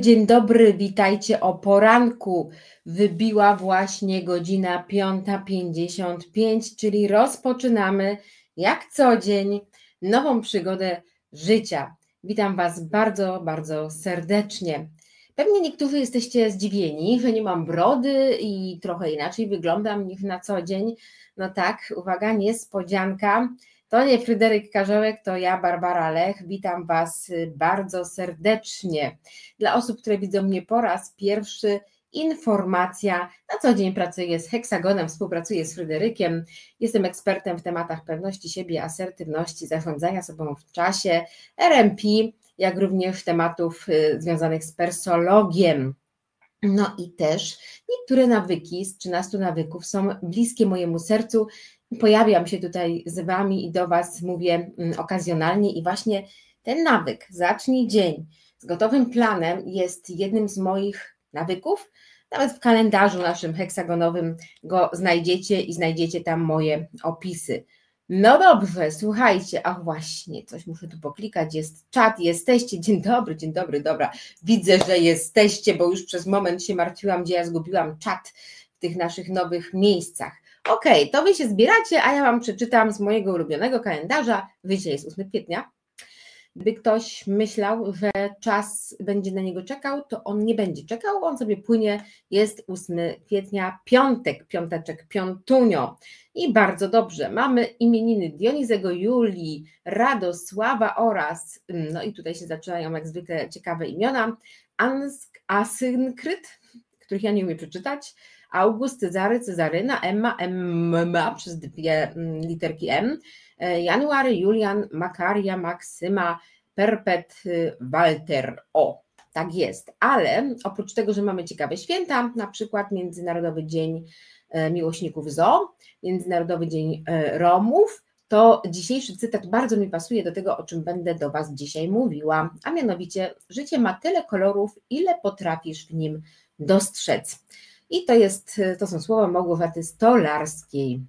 Dzień dobry, witajcie o poranku. Wybiła właśnie godzina 5:55, czyli rozpoczynamy jak co dzień nową przygodę życia. Witam Was bardzo, bardzo serdecznie. Pewnie niektórzy jesteście zdziwieni, że nie mam brody i trochę inaczej wyglądam niż na co dzień. No tak, uwaga, niespodzianka. To nie Fryderyk Karzełek, to ja, Barbara Lech. Witam Was bardzo serdecznie. Dla osób, które widzą mnie po raz pierwszy, informacja. Na co dzień pracuję z Heksagonem, współpracuję z Fryderykiem. Jestem ekspertem w tematach pewności siebie, asertywności, zarządzania sobą w czasie, RMP, jak również tematów związanych z persologiem. No i też niektóre nawyki z 13 nawyków są bliskie mojemu sercu. Pojawiam się tutaj z Wami i do Was mówię okazjonalnie i właśnie ten nawyk, zacznij dzień z gotowym planem, jest jednym z moich nawyków. Nawet w kalendarzu naszym heksagonowym go znajdziecie i znajdziecie tam moje opisy. No dobrze, słuchajcie, ach właśnie, coś muszę tu poklikać, jest czat, jesteście, dzień dobry, dobra, widzę, że jesteście, bo już przez moment się martwiłam, gdzie ja zgubiłam czat w tych naszych nowych miejscach. Okej, to Wy się zbieracie, a ja Wam przeczytam z mojego ulubionego kalendarza, dzisiaj jest 8 kwietnia, gdyby ktoś myślał, że czas będzie na niego czekał, to on nie będzie czekał, on sobie płynie, jest 8 kwietnia, piątek, piąteczek, piątunio. I bardzo dobrze, mamy imieniny Dionizego, Julii, Radosława oraz, no i tutaj się zaczynają jak zwykle ciekawe imiona, Asynkryt, których ja nie umiem przeczytać, August, Cezary, Cezaryna, Emma przez dwie literki M, January, Julian, Makaria, Maksyma, Perpet, Walter. O, tak jest. Ale oprócz tego, że mamy ciekawe święta, na przykład Międzynarodowy Dzień Miłośników Zoo, Międzynarodowy Dzień Romów, to dzisiejszy cytat bardzo mi pasuje do tego, o czym będę do Was dzisiaj mówiła, a mianowicie życie ma tyle kolorów, ile potrafisz w nim dostrzec. I to są słowa Małgorzaty Stolarskiej.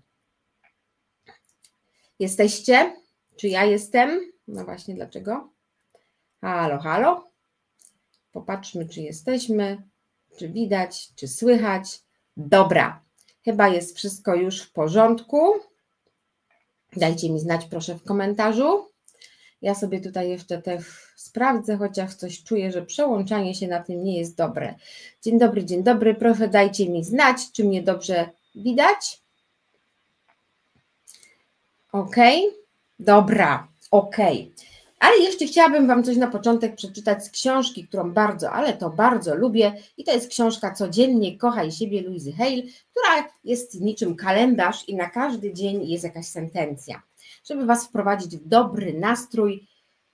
Jesteście? Czy ja jestem? No właśnie, dlaczego? Halo, halo. Popatrzmy, czy jesteśmy, czy widać, czy słychać. Dobra, chyba jest wszystko już w porządku. Dajcie mi znać proszę w komentarzu. Ja sobie tutaj jeszcze też sprawdzę, chociaż coś czuję, że przełączanie się na tym nie jest dobre. Dzień dobry, proszę dajcie mi znać, czy mnie dobrze widać. Ok, dobra, ok. Ale jeszcze chciałabym Wam coś na początek przeczytać z książki, którą bardzo lubię i to jest książka Codziennie kochaj siebie Louise Hay, która jest niczym kalendarz i na każdy dzień jest jakaś sentencja. Żeby Was wprowadzić w dobry nastrój,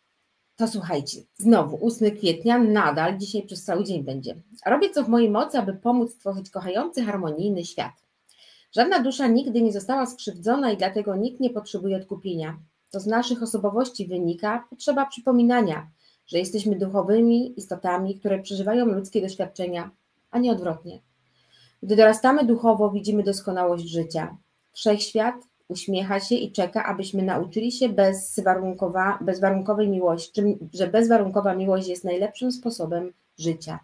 to słuchajcie, znowu 8 kwietnia, nadal dzisiaj przez cały dzień będzie. Robię co w mojej mocy, aby pomóc stworzyć kochający, harmonijny świat. Żadna dusza nigdy nie została skrzywdzona i dlatego nikt nie potrzebuje odkupienia. To z naszych osobowości wynika potrzeba przypominania, że jesteśmy duchowymi istotami, które przeżywają ludzkie doświadczenia, a nie odwrotnie. Gdy dorastamy duchowo, widzimy doskonałość życia. Wszechświat uśmiecha się i czeka, abyśmy nauczyli się bezwarunkowej miłości, że bezwarunkowa miłość jest najlepszym sposobem życia.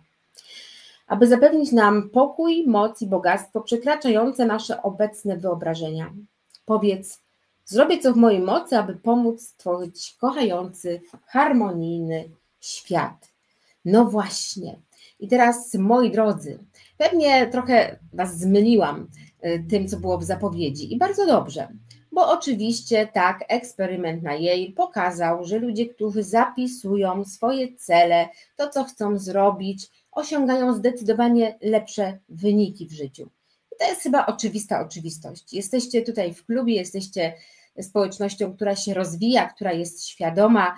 Aby zapewnić nam pokój, moc i bogactwo przekraczające nasze obecne wyobrażenia. Powiedz, zrobię co w mojej mocy, aby pomóc stworzyć kochający, harmonijny świat. No właśnie. I teraz, moi drodzy, pewnie trochę Was zmyliłam tym, co było w zapowiedzi i bardzo dobrze, bo oczywiście tak, eksperyment na jej pokazał, że ludzie, którzy zapisują swoje cele, to co chcą zrobić, osiągają zdecydowanie lepsze wyniki w życiu. I to jest chyba oczywista oczywistość. Jesteście tutaj w klubie, jesteście społecznością, która się rozwija, która jest świadoma,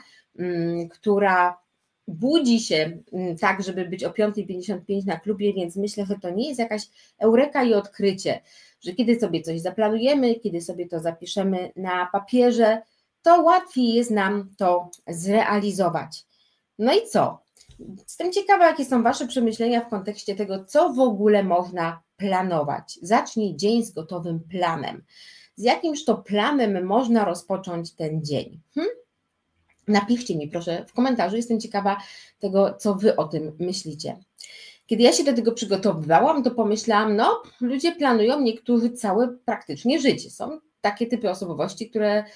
która budzi się tak, żeby być o 5:55 na klubie, więc myślę, że to nie jest jakaś eureka i odkrycie, że kiedy sobie coś zaplanujemy, kiedy sobie to zapiszemy na papierze, to łatwiej jest nam to zrealizować. No i co? Jestem ciekawa, jakie są Wasze przemyślenia w kontekście tego, co w ogóle można planować. Zacznij dzień z gotowym planem. Z jakimż to planem można rozpocząć ten dzień? Napiszcie mi proszę w komentarzu, jestem ciekawa tego, co Wy o tym myślicie. Kiedy ja się do tego przygotowywałam, to pomyślałam, no ludzie planują niektórzy całe praktycznie życie. Są takie typy osobowości,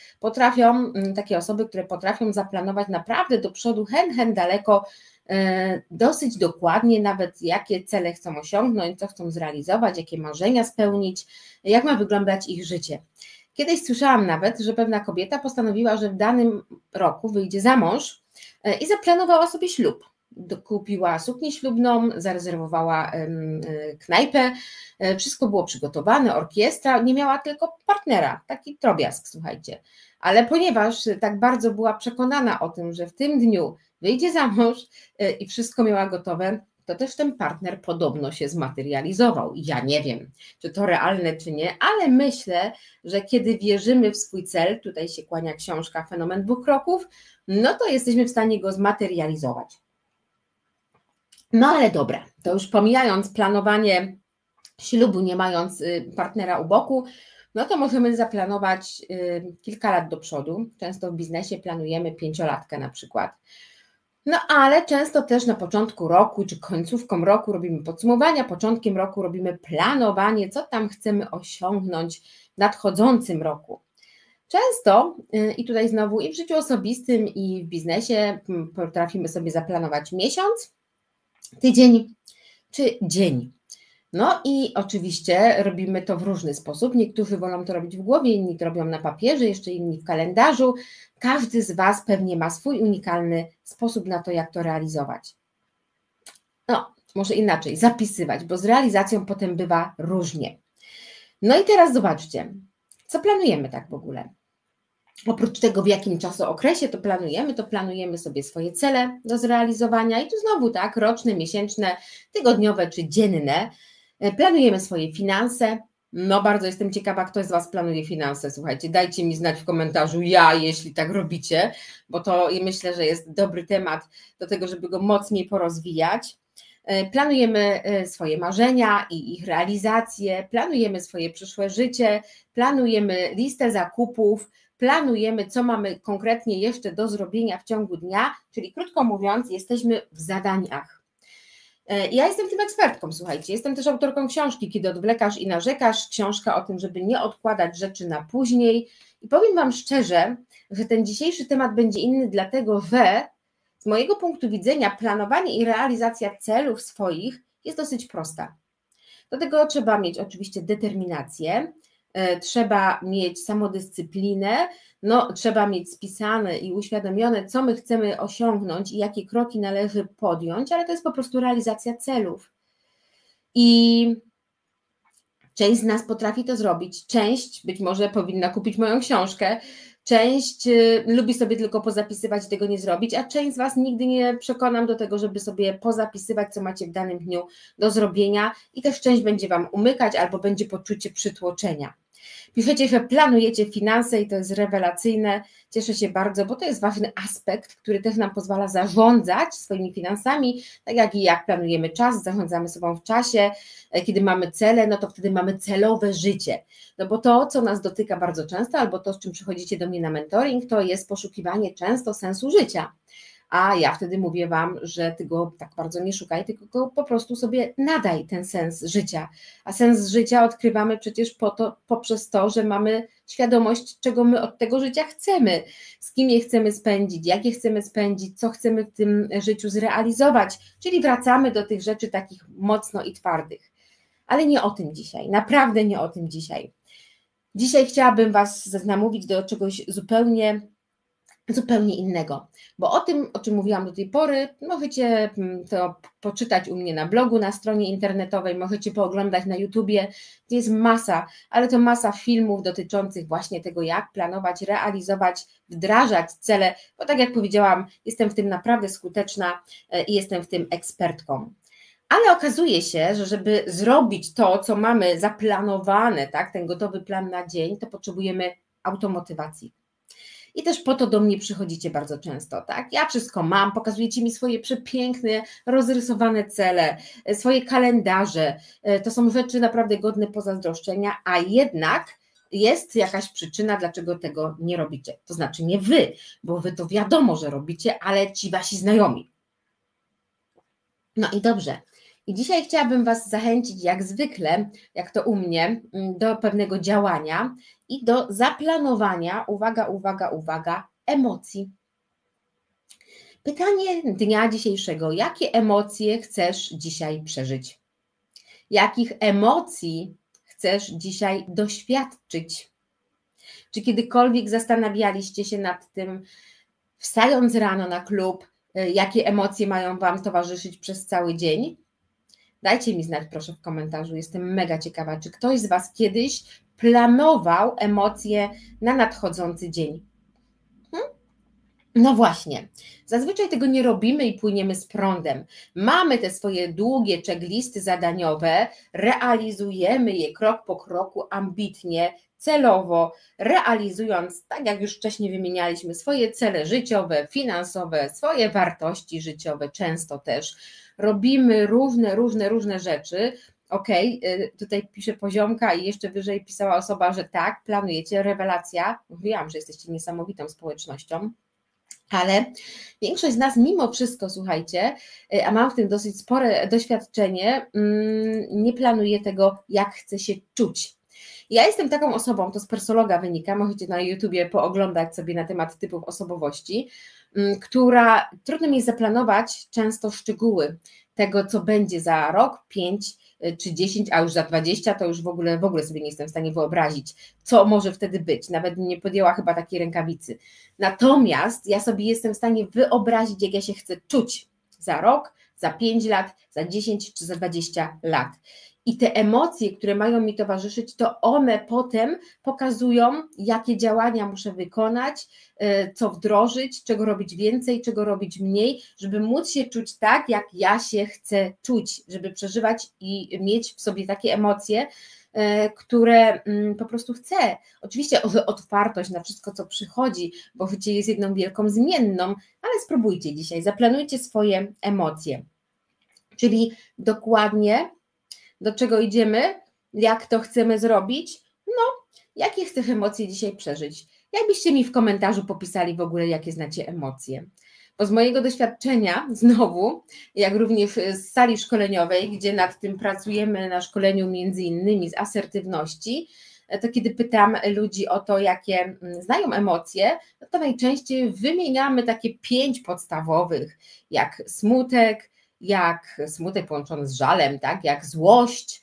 takie osoby, które potrafią zaplanować naprawdę do przodu, hen daleko, dosyć dokładnie nawet jakie cele chcą osiągnąć, co chcą zrealizować, jakie marzenia spełnić, jak ma wyglądać ich życie. Kiedyś słyszałam nawet, że pewna kobieta postanowiła, że w danym roku wyjdzie za mąż i zaplanowała sobie ślub. Kupiła suknię ślubną, zarezerwowała knajpę, wszystko było przygotowane, orkiestra, nie miała tylko partnera, taki drobiazg, słuchajcie. Ale ponieważ tak bardzo była przekonana o tym, że w tym dniu wyjdzie za mąż i wszystko miała gotowe, to też ten partner podobno się zmaterializował. Ja nie wiem, czy to realne, czy nie, ale myślę, że kiedy wierzymy w swój cel, tutaj się kłania książka Fenomen dwóch kroków, no to jesteśmy w stanie go zmaterializować. No ale dobra, to już pomijając planowanie ślubu, nie mając partnera u boku, no to możemy zaplanować kilka lat do przodu. Często w biznesie planujemy 5-latkę na przykład. No ale często też na początku roku czy końcówką roku robimy podsumowania, początkiem roku robimy planowanie, co tam chcemy osiągnąć w nadchodzącym roku. Często i tutaj znowu i w życiu osobistym i w biznesie potrafimy sobie zaplanować miesiąc, tydzień czy dzień. No i oczywiście robimy to w różny sposób. Niektórzy wolą to robić w głowie, inni to robią na papierze, jeszcze inni w kalendarzu. Każdy z Was pewnie ma swój unikalny sposób na to, jak to realizować. No, może inaczej, zapisywać, bo z realizacją potem bywa różnie. No i teraz zobaczcie, co planujemy tak w ogóle. Oprócz tego, w jakim czasookresie to planujemy sobie swoje cele do zrealizowania i tu znowu tak, roczne, miesięczne, tygodniowe czy dzienne. Planujemy swoje finanse. No bardzo jestem ciekawa, kto z Was planuje finanse, słuchajcie, dajcie mi znać w komentarzu jeśli tak robicie, bo to myślę, że jest dobry temat do tego, żeby go mocniej porozwijać. Planujemy swoje marzenia i ich realizację, planujemy swoje przyszłe życie, planujemy listę zakupów, planujemy, co mamy konkretnie jeszcze do zrobienia w ciągu dnia, czyli krótko mówiąc, jesteśmy w zadaniach. Ja jestem tym ekspertką, słuchajcie, jestem też autorką książki Kiedy odwlekasz i narzekasz, książka o tym, żeby nie odkładać rzeczy na później i powiem Wam szczerze, że ten dzisiejszy temat będzie inny, dlatego że z mojego punktu widzenia planowanie i realizacja celów swoich jest dosyć prosta. Do tego trzeba mieć oczywiście determinację, trzeba mieć samodyscyplinę, trzeba mieć spisane i uświadomione, co my chcemy osiągnąć i jakie kroki należy podjąć, ale to jest po prostu realizacja celów. I część z nas potrafi to zrobić, część być może powinna kupić moją książkę, część lubi sobie tylko pozapisywać i tego nie zrobić, a część z Was nigdy nie przekonam do tego, żeby sobie pozapisywać, co macie w danym dniu do zrobienia i też część będzie Wam umykać albo będzie poczucie przytłoczenia. Piszecie, że planujecie finanse i to jest rewelacyjne, cieszę się bardzo, bo to jest ważny aspekt, który też nam pozwala zarządzać swoimi finansami, tak jak planujemy czas, zarządzamy sobą w czasie, kiedy mamy cele, no to wtedy mamy celowe życie, no bo to, co nas dotyka bardzo często, albo to, z czym przychodzicie do mnie na mentoring, to jest poszukiwanie często sensu życia. A ja wtedy mówię Wam, że Ty go tak bardzo nie szukaj, tylko go po prostu sobie nadaj ten sens życia. A sens życia odkrywamy przecież poprzez to, że mamy świadomość, czego my od tego życia chcemy, z kim je chcemy spędzić, jak je chcemy spędzić, co chcemy w tym życiu zrealizować, czyli wracamy do tych rzeczy takich mocno i twardych. Ale nie o tym dzisiaj, naprawdę nie o tym dzisiaj. Dzisiaj chciałabym Was namówić do czegoś zupełnie innego, bo o tym, o czym mówiłam do tej pory, możecie to poczytać u mnie na blogu, na stronie internetowej, możecie pooglądać na YouTubie, gdzie jest masa, ale to masa filmów dotyczących właśnie tego, jak planować, realizować, wdrażać cele, bo tak jak powiedziałam, jestem w tym naprawdę skuteczna i jestem w tym ekspertką. Ale okazuje się, że żeby zrobić to, co mamy zaplanowane, tak, ten gotowy plan na dzień, to potrzebujemy automotywacji. I też po to do mnie przychodzicie bardzo często, tak? Ja wszystko mam, pokazujecie mi swoje przepiękne, rozrysowane cele, swoje kalendarze. To są rzeczy naprawdę godne pozazdroszczenia, a jednak jest jakaś przyczyna, dlaczego tego nie robicie. To znaczy nie wy, bo wy to wiadomo, że robicie, ale ci wasi znajomi. No i dobrze. I dzisiaj chciałabym Was zachęcić, jak zwykle, jak to u mnie, do pewnego działania i do zaplanowania, uwaga, uwaga, uwaga, emocji. Pytanie dnia dzisiejszego: jakie emocje chcesz dzisiaj przeżyć? Jakich emocji chcesz dzisiaj doświadczyć? Czy kiedykolwiek zastanawialiście się nad tym, wstając rano na klub, jakie emocje mają Wam towarzyszyć przez cały dzień? Dajcie mi znać proszę w komentarzu, jestem mega ciekawa, czy ktoś z Was kiedyś planował emocje na nadchodzący dzień? No właśnie, zazwyczaj tego nie robimy i płyniemy z prądem. Mamy te swoje długie checklisty zadaniowe, realizujemy je krok po kroku, ambitnie, celowo, realizując, tak jak już wcześniej wymienialiśmy, swoje cele życiowe, finansowe, swoje wartości życiowe, często też robimy różne rzeczy. Okej, tutaj pisze Poziomka i jeszcze wyżej pisała osoba, że tak, planujecie, rewelacja, mówiłam, że jesteście niesamowitą społecznością. Ale większość z nas mimo wszystko, słuchajcie, a mam w tym dosyć spore doświadczenie, nie planuje tego, jak chce się czuć. Ja jestem taką osobą, to z Persologa wynika, możecie na YouTubie pooglądać sobie na temat typów osobowości, która trudno mi jest zaplanować często szczegóły tego, co będzie za rok, 5 czy 10, a już za 20, to już w ogóle sobie nie jestem w stanie wyobrazić, co może wtedy być. Nawet nie podjęła chyba takiej rękawicy. Natomiast ja sobie jestem w stanie wyobrazić, jak ja się chcę czuć za rok, za 5 lat, za 10 czy za 20 lat. I te emocje, które mają mi towarzyszyć, to one potem pokazują, jakie działania muszę wykonać, co wdrożyć, czego robić więcej, czego robić mniej, żeby móc się czuć tak, jak ja się chcę czuć, żeby przeżywać i mieć w sobie takie emocje, które po prostu chcę. Oczywiście otwartość na wszystko, co przychodzi, bo życie jest jedną wielką zmienną, ale spróbujcie dzisiaj, zaplanujcie swoje emocje. Czyli dokładnie do czego idziemy, jak to chcemy zrobić, jakie chcesz emocje dzisiaj przeżyć. Jakbyście mi w komentarzu popisali w ogóle, jakie znacie emocje. Bo z mojego doświadczenia, znowu, jak również z sali szkoleniowej, gdzie nad tym pracujemy na szkoleniu między innymi z asertywności, to kiedy pytam ludzi o to, jakie znają emocje, to najczęściej wymieniamy takie 5 podstawowych, jak smutek połączony z żalem, tak? Jak złość,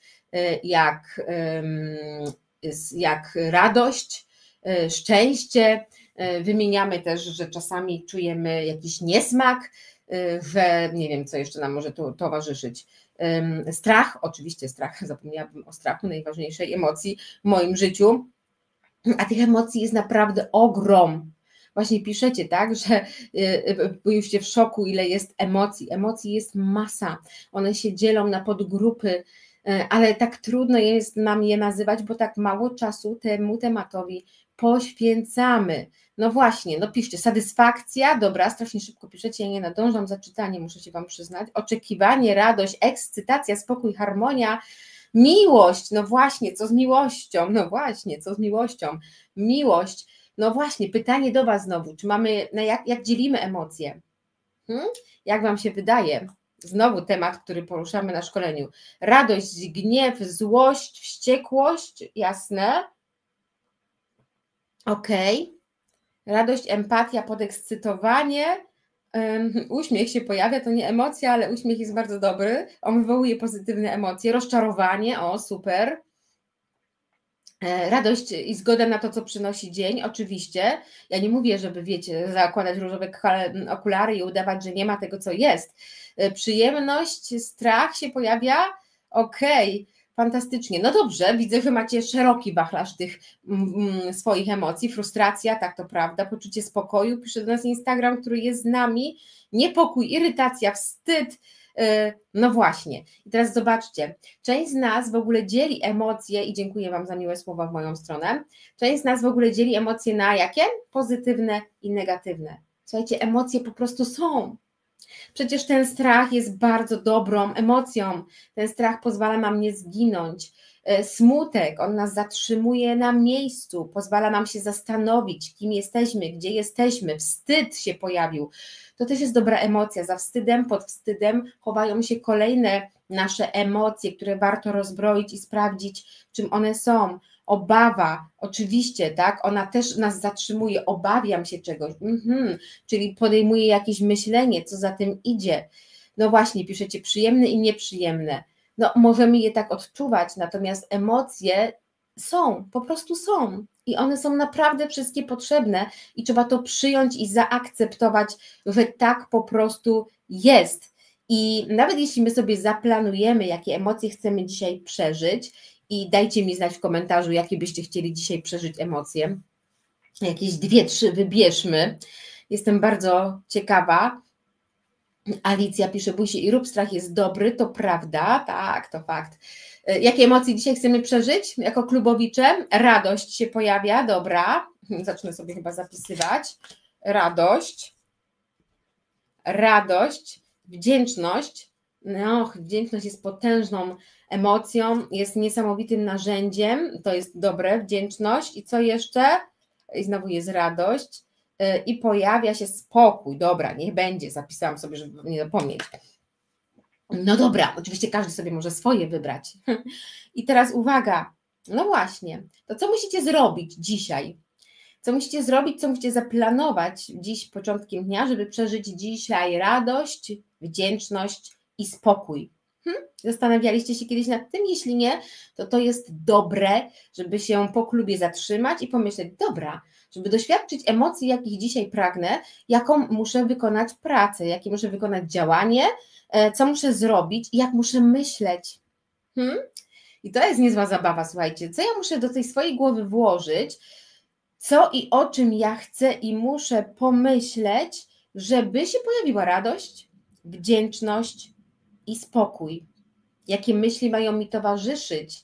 jak radość, szczęście. Wymieniamy też, że czasami czujemy jakiś niesmak, że nie wiem, co jeszcze nam może towarzyszyć. Strach, oczywiście strach, zapomniałabym o strachu, najważniejszej emocji w moim życiu, a tych emocji jest naprawdę ogrom. Właśnie piszecie, tak, że byliście w szoku, ile jest emocji. Emocji jest masa, one się dzielą na podgrupy, ale tak trudno jest nam je nazywać, bo tak mało czasu temu tematowi poświęcamy. No właśnie, piszcie, satysfakcja, dobra, strasznie szybko piszecie, ja nie nadążam za czytaniem, muszę się Wam przyznać, oczekiwanie, radość, ekscytacja, spokój, harmonia, miłość, no właśnie, co z miłością, miłość, no właśnie, pytanie do Was znowu, czy mamy, jak dzielimy emocje? Jak Wam się wydaje? Znowu temat, który poruszamy na szkoleniu. Radość, gniew, złość, wściekłość, jasne? Okej. Radość, empatia, podekscytowanie, uśmiech się pojawia, to nie emocja, ale uśmiech jest bardzo dobry, on wywołuje pozytywne emocje, rozczarowanie, o super, radość i zgoda na to, co przynosi dzień, oczywiście, ja nie mówię, żeby wiecie, zakładać różowe okulary i udawać, że nie ma tego, co jest, przyjemność, strach się pojawia, okej. Fantastycznie, no dobrze, widzę, że macie szeroki wachlarz tych swoich emocji, frustracja, tak to prawda, poczucie spokoju, pisze do nas Instagram, który jest z nami, niepokój, irytacja, wstyd, no właśnie. I teraz zobaczcie, część z nas w ogóle dzieli emocje i dziękuję Wam za miłe słowa w moją stronę, część z nas w ogóle dzieli emocje na jakie? Pozytywne i negatywne. Słuchajcie, emocje po prostu są. Przecież ten strach jest bardzo dobrą emocją. Ten strach pozwala nam nie zginąć. Smutek, on nas zatrzymuje na miejscu, pozwala nam się zastanowić, kim jesteśmy, gdzie jesteśmy. Wstyd się pojawił. To też jest dobra emocja. Za wstydem, pod wstydem chowają się kolejne nasze emocje, które warto rozbroić i sprawdzić, czym one są. Obawa, oczywiście, tak, ona też nas zatrzymuje, obawiam się czegoś, czyli podejmuję jakieś myślenie, co za tym idzie. No właśnie, piszecie przyjemne i nieprzyjemne. No możemy je tak odczuwać, natomiast emocje są, po prostu są i one są naprawdę wszystkie potrzebne i trzeba to przyjąć i zaakceptować, że tak po prostu jest. I nawet jeśli my sobie zaplanujemy, jakie emocje chcemy dzisiaj przeżyć, i dajcie mi znać w komentarzu, jakie byście chcieli dzisiaj przeżyć emocje. Jakieś 2, 3 wybierzmy. Jestem bardzo ciekawa. Alicja pisze, bój się i rób, strach jest dobry, to prawda, tak, to fakt. Jakie emocje dzisiaj chcemy przeżyć jako klubowicze? Radość się pojawia, dobra. Zacznę sobie chyba zapisywać. Radość, wdzięczność. No, wdzięczność jest potężną emocją, jest niesamowitym narzędziem, to jest dobre, wdzięczność. I co jeszcze? I znowu jest radość i pojawia się spokój. Dobra, niech będzie, zapisałam sobie, żeby nie zapomnieć. No dobra, oczywiście każdy sobie może swoje wybrać. I teraz uwaga, no właśnie, to co musicie zrobić dzisiaj? Co musicie zrobić, co musicie zaplanować dziś początkiem dnia, żeby przeżyć dzisiaj radość, wdzięczność i spokój? Zastanawialiście się kiedyś nad tym? Jeśli nie, to jest dobre, żeby się po klubie zatrzymać i pomyśleć, dobra, żeby doświadczyć emocji, jakich dzisiaj pragnę, jaką muszę wykonać pracę, jakie muszę wykonać działanie, co muszę zrobić i jak muszę myśleć. I to jest niezła zabawa, słuchajcie, co ja muszę do tej swojej głowy włożyć, co i o czym ja chcę i muszę pomyśleć, żeby się pojawiła radość, wdzięczność i spokój. Jakie myśli mają mi towarzyszyć?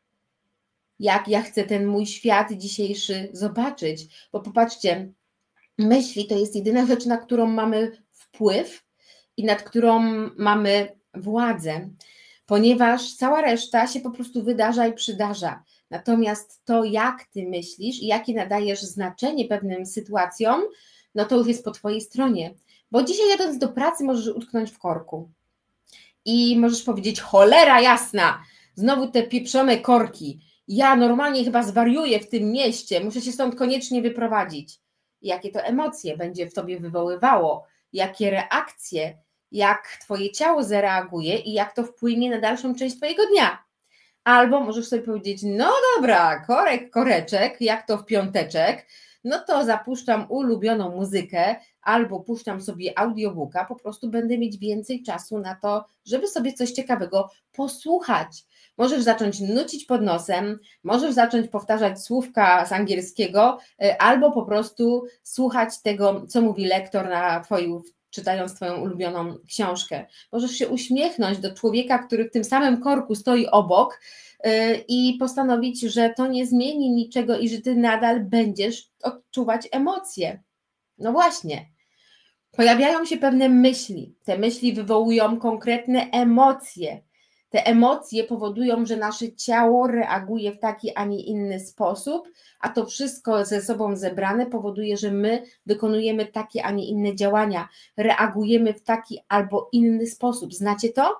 Jak ja chcę ten mój świat dzisiejszy zobaczyć? Bo popatrzcie, myśli to jest jedyna rzecz, na którą mamy wpływ i nad którą mamy władzę, ponieważ cała reszta się po prostu wydarza i przydarza. Natomiast to, jak ty myślisz i jakie nadajesz znaczenie pewnym sytuacjom, no to już jest po twojej stronie. Bo dzisiaj jadąc do pracy możesz utknąć w korku i możesz powiedzieć, cholera jasna, znowu te pieprzone korki, ja normalnie chyba zwariuję w tym mieście, muszę się stąd koniecznie wyprowadzić. Jakie to emocje będzie w tobie wywoływało, jakie reakcje, jak twoje ciało zareaguje i jak to wpłynie na dalszą część twojego dnia. Albo możesz sobie powiedzieć, no dobra, koreczek, jak to w piąteczek, no to zapuszczam ulubioną muzykę albo puszczam sobie audiobooka, po prostu będę mieć więcej czasu na to, żeby sobie coś ciekawego posłuchać. Możesz zacząć nucić pod nosem, możesz zacząć powtarzać słówka z angielskiego albo po prostu słuchać tego, co mówi lektor czytając twoją ulubioną książkę. Możesz się uśmiechnąć do człowieka, który w tym samym korku stoi obok i postanowić, że to nie zmieni niczego i że ty nadal będziesz odczuwać emocje. No właśnie, pojawiają się pewne myśli, te myśli wywołują konkretne emocje. Te emocje powodują, że nasze ciało reaguje w taki, a nie inny sposób, a to wszystko ze sobą zebrane powoduje, że my wykonujemy takie, a nie inne działania, reagujemy w taki albo inny sposób. Znacie to?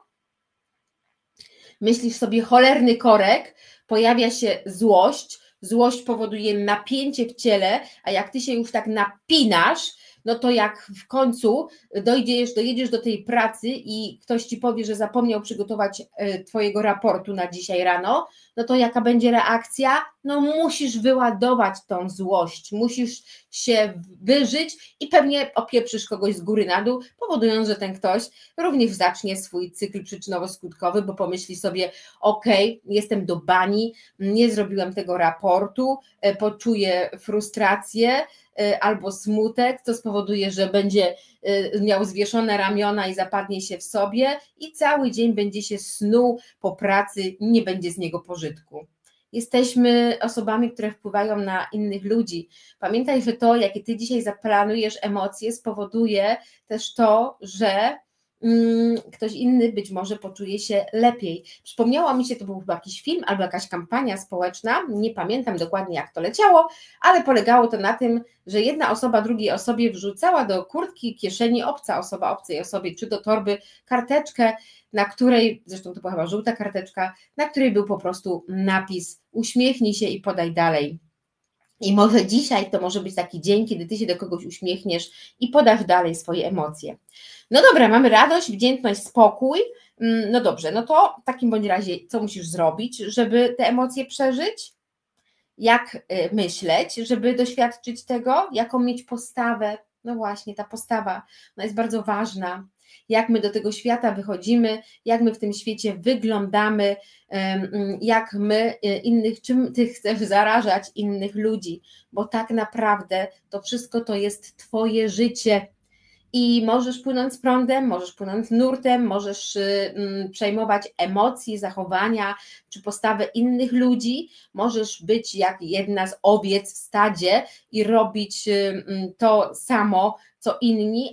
Myślisz sobie cholerny korek, pojawia się złość powoduje napięcie w ciele, a jak ty się już tak napinasz, no to jak w końcu dojedziesz do tej pracy i ktoś ci powie, że zapomniał przygotować twojego raportu na dzisiaj rano, no to jaka będzie reakcja? No musisz wyładować tą złość, musisz się wyżyć i pewnie opieprzysz kogoś z góry na dół, powodując, że ten ktoś również zacznie swój cykl przyczynowo-skutkowy, bo pomyśli sobie, okej, jestem do bani, nie zrobiłem tego raportu, poczuję frustrację, albo smutek, co spowoduje, że będzie miał zwieszone ramiona i zapadnie się w sobie i cały dzień będzie się snuł po pracy, nie będzie z niego pożytku. Jesteśmy osobami, które wpływają na innych ludzi. Pamiętaj, że to, jakie Ty dzisiaj zaplanujesz emocje, spowoduje też to, że ktoś inny być może poczuje się lepiej. Przypomniało mi się, to był chyba jakiś film albo jakaś kampania społeczna, nie pamiętam dokładnie jak to leciało, ale polegało to na tym, że jedna osoba drugiej osobie wrzucała do kurtki, kieszeni obca osoba obcej osobie, czy do torby karteczkę, na której, zresztą to była chyba żółta karteczka, na której był po prostu napis uśmiechnij się i podaj dalej. I może dzisiaj to może być taki dzień, kiedy Ty się do kogoś uśmiechniesz i podasz dalej swoje emocje. No dobra, mamy radość, wdzięczność, spokój. No dobrze, no to w takim bądź razie co musisz zrobić, żeby te emocje przeżyć? Jak myśleć, żeby doświadczyć tego? Jaką mieć postawę? No właśnie, ta postawa, ona jest bardzo ważna. Jak my do tego świata wychodzimy, jak my w tym świecie wyglądamy, jak my czym Ty chcesz zarażać innych ludzi, bo tak naprawdę to wszystko to jest Twoje życie. I możesz płynąć z prądem, możesz płynąć nurtem, możesz przejmować emocje, zachowania czy postawę innych ludzi, możesz być jak jedna z owiec w stadzie i robić to samo, co inni,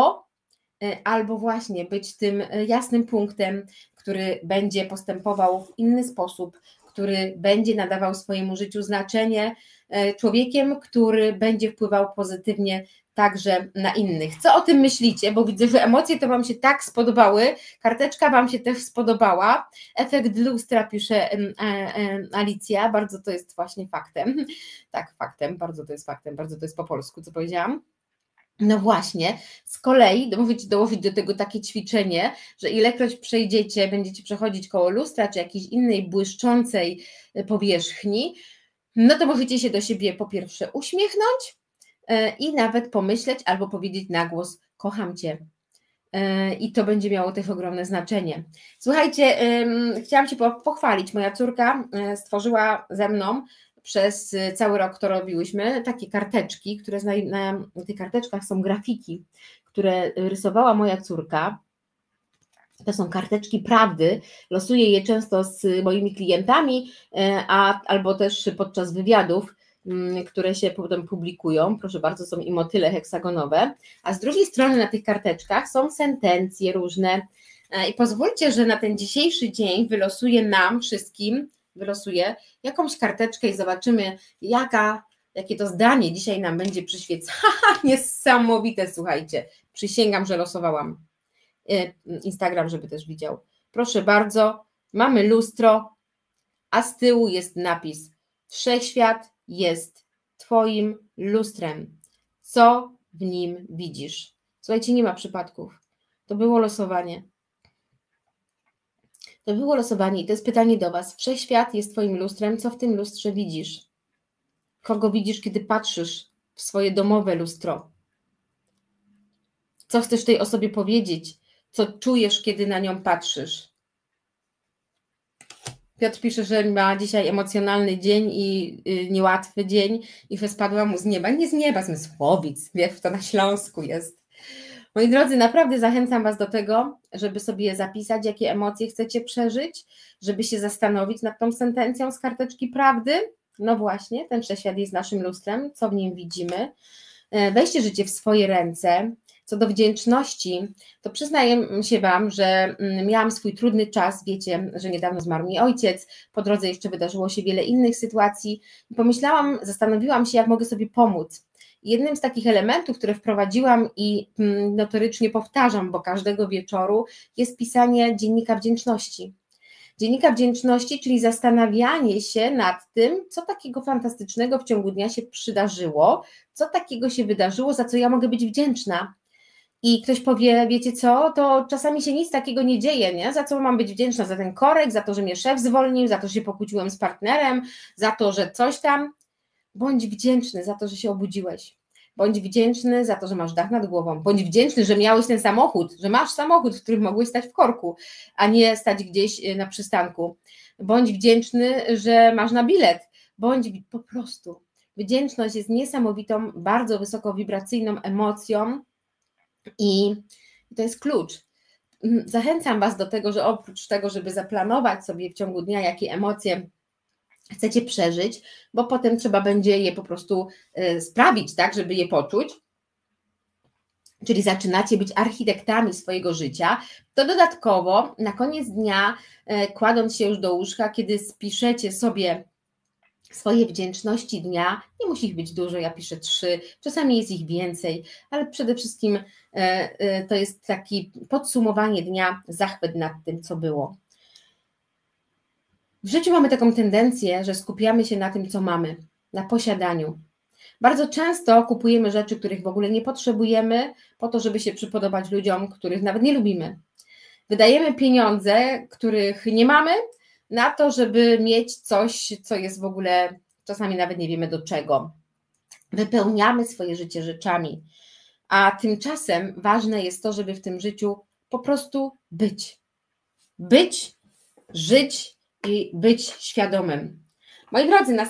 albo właśnie być tym jasnym punktem, który będzie postępował w inny sposób, który będzie nadawał swojemu życiu znaczenie, człowiekiem, który będzie wpływał pozytywnie także na innych. Co o tym myślicie? Bo widzę, że emocje to Wam się tak spodobały, karteczka Wam się też spodobała, efekt lustra pisze Alicja, bardzo to jest właśnie faktem, tak faktem, bardzo to jest faktem, bardzo to jest po polsku, co powiedziałam. No właśnie, z kolei mogę Ci dołożyć do tego takie ćwiczenie, że ilekroć przejdziecie, będziecie przechodzić koło lustra czy jakiejś innej błyszczącej powierzchni, no to możecie się do siebie po pierwsze uśmiechnąć i nawet pomyśleć albo powiedzieć na głos kocham Cię. I to będzie miało też ogromne znaczenie. Słuchajcie, chciałam się pochwalić, moja córka stworzyła ze mną przez cały rok to robiłyśmy, takie karteczki, które na tych karteczkach są grafiki, które rysowała moja córka. To są karteczki prawdy, losuję je często z moimi klientami, albo też podczas wywiadów, które się potem publikują, proszę bardzo, są i motyle heksagonowe, a z drugiej strony na tych karteczkach są sentencje różne i pozwólcie, że na ten dzisiejszy dzień wylosuję nam wszystkim, jakąś karteczkę i zobaczymy, jakie to zdanie dzisiaj nam będzie przyświecało. Niesamowite, słuchajcie, przysięgam, że losowałam. Instagram, żeby też widział. Proszę bardzo, mamy lustro, a z tyłu jest napis Wszechświat jest Twoim lustrem. Co w nim widzisz? Słuchajcie, nie ma przypadków. To było losowanie. To było losowanie i to jest pytanie do Was. Wszechświat jest Twoim lustrem. Co w tym lustrze widzisz? Kogo widzisz, kiedy patrzysz w swoje domowe lustro? Co chcesz tej osobie powiedzieć? Co czujesz, kiedy na nią patrzysz? Piotr pisze, że ma dzisiaj emocjonalny dzień i niełatwy dzień i że spadła mu z nieba. Nie z nieba, z Mysłowic, wiesz, to na Śląsku jest. Moi drodzy, naprawdę zachęcam Was do tego, żeby sobie zapisać, jakie emocje chcecie przeżyć, żeby się zastanowić nad tą sentencją z karteczki prawdy. No właśnie, ten wszechświat jest naszym lustrem, co w nim widzimy. Weźcie życie w swoje ręce. Co do wdzięczności, to przyznaję się Wam, że miałam swój trudny czas, wiecie, że niedawno zmarł mi ojciec, po drodze jeszcze wydarzyło się wiele innych sytuacji i zastanowiłam się, jak mogę sobie pomóc. Jednym z takich elementów, które wprowadziłam i notorycznie powtarzam, bo każdego wieczoru, jest pisanie dziennika wdzięczności. Dziennika wdzięczności, czyli zastanawianie się nad tym, co takiego fantastycznego w ciągu dnia się przydarzyło, co takiego się wydarzyło, za co ja mogę być wdzięczna. I ktoś powie, wiecie co, to czasami się nic takiego nie dzieje, nie? Za co mam być wdzięczna? Za ten korek, za to, że mnie szef zwolnił, za to, że się pokłóciłem z partnerem, za to, że coś tam. Bądź wdzięczny za to, że się obudziłeś. Bądź wdzięczny za to, że masz dach nad głową. Bądź wdzięczny, że miałeś ten samochód, że masz samochód, w którym mogłeś stać w korku, a nie stać gdzieś na przystanku. Bądź wdzięczny, że masz na bilet. Bądź po prostu. Wdzięczność jest niesamowitą, bardzo wysokowibracyjną emocją i to jest klucz. Zachęcam Was do tego, że oprócz tego, żeby zaplanować sobie w ciągu dnia, jakie emocje chcecie przeżyć, bo potem trzeba będzie je po prostu sprawić, tak, żeby je poczuć, czyli zaczynacie być architektami swojego życia, to dodatkowo na koniec dnia, kładąc się już do łóżka, kiedy spiszecie sobie swoje wdzięczności dnia, nie musi ich być dużo, ja piszę 3, czasami jest ich więcej, ale przede wszystkim to jest takie podsumowanie dnia, zachwyt nad tym, co było. W życiu mamy taką tendencję, że skupiamy się na tym, co mamy, na posiadaniu. Bardzo często kupujemy rzeczy, których w ogóle nie potrzebujemy, po to, żeby się przypodobać ludziom, których nawet nie lubimy. Wydajemy pieniądze, których nie mamy, na to, żeby mieć coś, co jest w ogóle, czasami nawet nie wiemy do czego. Wypełniamy swoje życie rzeczami, a tymczasem ważne jest to, żeby w tym życiu po prostu być. Być, żyć i być świadomym. Moi drodzy, na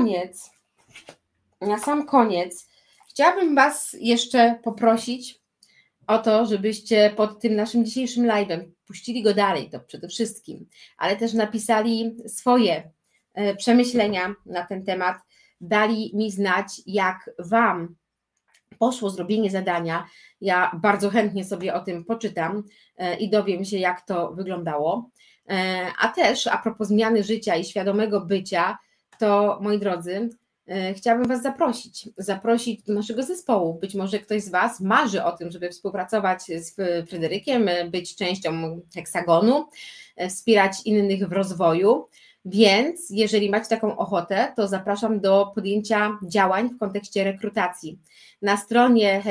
sam koniec chciałabym Was jeszcze poprosić o to, żebyście pod tym naszym dzisiejszym live'em puścili go dalej, to przede wszystkim, ale też napisali swoje przemyślenia na ten temat, dali mi znać, jak Wam poszło zrobienie zadania. Ja bardzo chętnie sobie o tym poczytam i dowiem się, jak to wyglądało. A też a propos zmiany życia i świadomego bycia, to moi drodzy, chciałabym Was zaprosić do naszego zespołu. Być może ktoś z Was marzy o tym, żeby współpracować z Fryderykiem, być częścią Heksagonu, wspierać innych w rozwoju. Więc jeżeli macie taką ochotę, to zapraszam do podjęcia działań w kontekście rekrutacji. Na stronie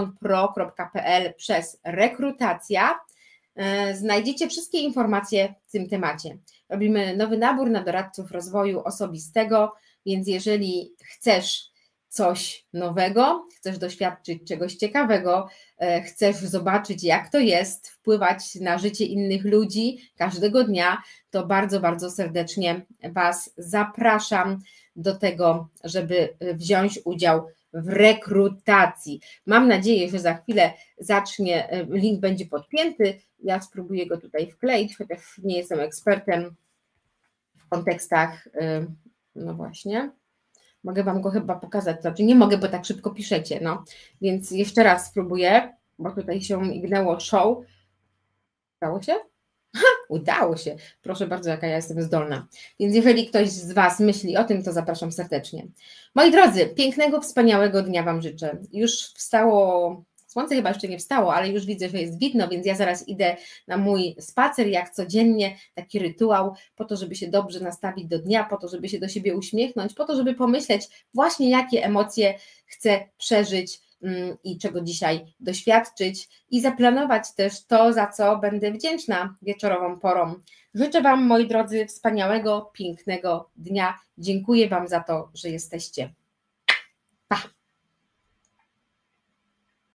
heksagonpro.pl/rekrutacja znajdziecie wszystkie informacje w tym temacie. Robimy nowy nabór na doradców rozwoju osobistego, więc jeżeli chcesz coś nowego, chcesz doświadczyć czegoś ciekawego, chcesz zobaczyć, jak to jest, wpływać na życie innych ludzi każdego dnia, to bardzo, bardzo serdecznie Was zapraszam do tego, żeby wziąć udział w rekrutacji. Mam nadzieję, że za chwilę zacznie, link będzie podpięty, ja spróbuję go tutaj wkleić, chociaż nie jestem ekspertem w kontekstach, no właśnie, mogę Wam go chyba pokazać, znaczy nie mogę, bo tak szybko piszecie, no, więc jeszcze raz spróbuję, bo tutaj się mignęło show. Udało się? Udało się. Proszę bardzo, jaka ja jestem zdolna. Więc jeżeli ktoś z Was myśli o tym, to zapraszam serdecznie. Moi drodzy, pięknego, wspaniałego dnia Wam życzę. Już wstało, słońce chyba jeszcze nie wstało, ale już widzę, że jest widno, więc ja zaraz idę na mój spacer, jak codziennie, taki rytuał, po to, żeby się dobrze nastawić do dnia, po to, żeby się do siebie uśmiechnąć, po to, żeby pomyśleć właśnie, jakie emocje chcę przeżyć i czego dzisiaj doświadczyć i zaplanować też to, za co będę wdzięczna wieczorową porą. Życzę Wam, moi drodzy, wspaniałego, pięknego dnia. Dziękuję Wam za to, że jesteście. Pa!